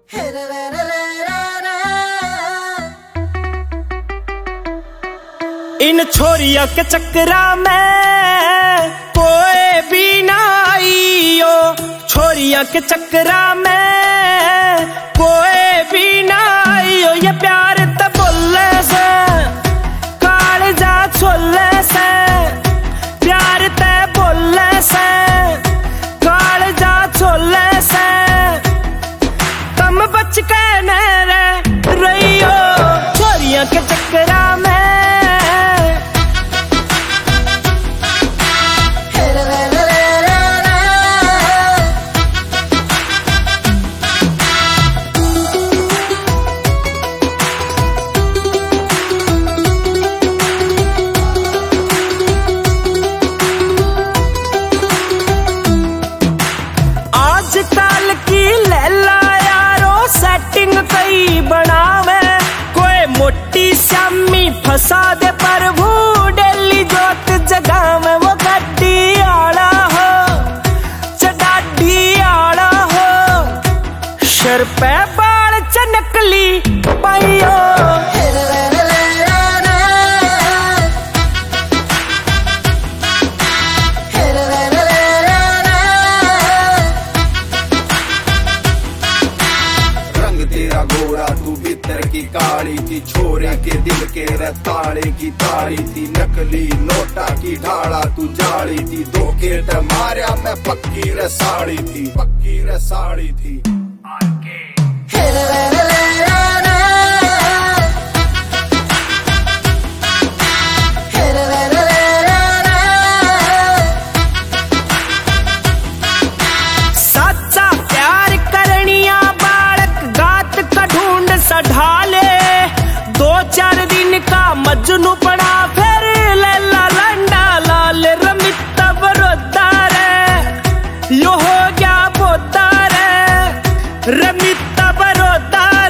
इन छोरिया के चक्करा में कोई भी ना आईयो, छोरिया के चक्करा में कोई भी ना आईयो। ये प्यार ते बोले से कालजा छोले से, प्यार ते बोले से कालजा छोले से, तम बच के नरे रहियो छोरिया के चक्करा में। आजकल की लैला यारो सेटिंग कई बनावे, कोई मोटी श्यामी फसा दे प्रभु डेली जोत जगावे। वो गड्डी आड़ा हो चडाडी आड़ा हो, शर पे बाल चनकली पाइयो। तेरा गोरा तू भीतर की काली थी, छोरे के दिल के रताड़े की ताड़ी थी, नकली नोटा की ढाड़ा तू जाड़ी थी, धोखे मारिया मैं पक्की रसाड़ी थी, पक्की रसाड़ी थी। ढाले 2-4 दिन का मजनू पड़ा, फिर लैला लंडा लाल रमित बरोदा रे, यो हो गया बोदा रे रमी।